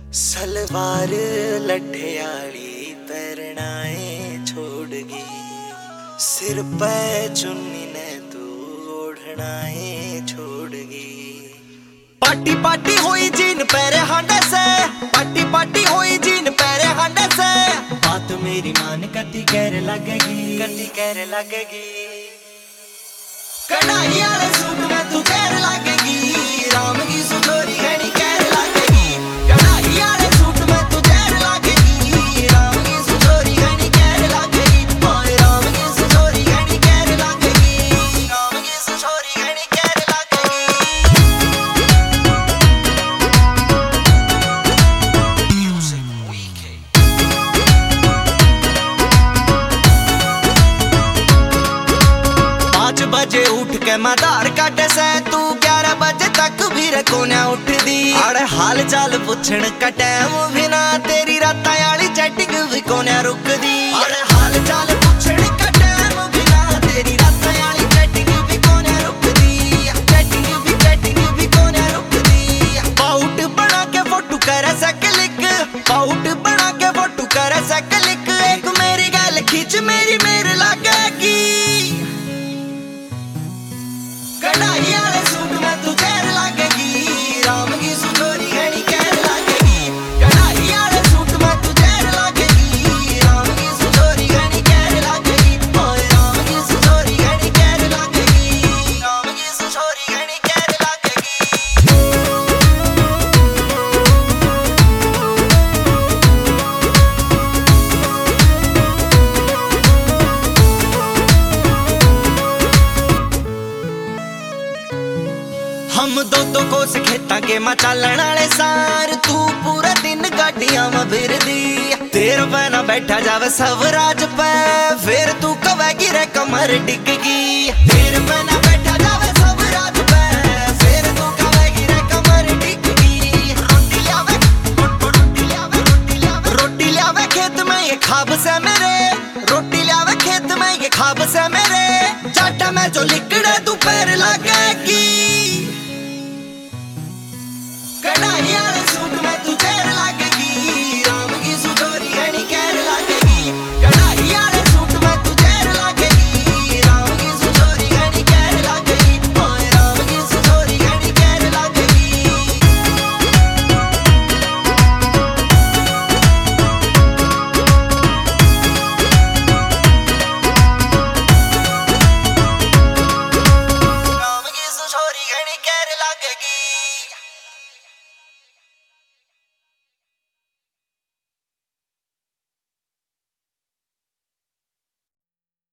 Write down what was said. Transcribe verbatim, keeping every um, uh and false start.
सलवार लठयाली पैरनाए छोड़ गई, सिर पे चुन्नी ने तू ओढ़नाए छोड़ गई। पाटी पाटी हुई जीन पैरे हांडे से, पाटी पाटी हुई जीन पैरे हांडे से, बात मेरी मान कती कहर लगेगी, कती कहर लगेगी। कढ़ाई वाले सूट में तू कहर लगेगी, राम की सुधोरी घनी कहर लगेगी। कढ़ाई वाले सूट में तू कहर लगेगी, राम की सुधोरी घनी कहर लगेगी। ओए राम की सुधोरी घनी कहर लगेगी, राम की सुधोरी घनी कहर लगेगी। पाँच बजे उठ के मदार काटे से, तू ग्यारह बजे तक भी रखोना उठ दी। अरे हाल चाल पुछण का टाइम भी ना, तेरी रातां वाली चैटिंग भी कोने रुक दी। अरे हाल चाल पुछण का टाइम भी ना, तेरी रातां वाली चैटिंग भी कोने रुक दी। चैटिंग भी चैटिंग भी कोने रुक दी। पाउट बना के फोटो करे से क्लिक, पाउट बना के फोटो करे से क्लिक। एक मेरी गल खींच मेरी मेरे लगेगी। कढ़ाई वाले सूट में तू कहर लगेगी, राम की सुधोरी घनी कहर लगेगी। कढ़ाई वाले सूट में तू कहर लगेगी, राम की सुधोरी घनी कहर लगेगी। ओए राम की सुधोरी घनी कहर लगेगी, राम की सुधोरी घनी कहर लगेगी। हम दो दो कोस खेता के मां चालण वाले सार, तू पूरा दिन गाड़ियां में फिरदी। तेरे बना बैठा जावे स्वराज पे, फिर तू कवे गिरे कमर डिगगी। तेरे बना बैठा जावे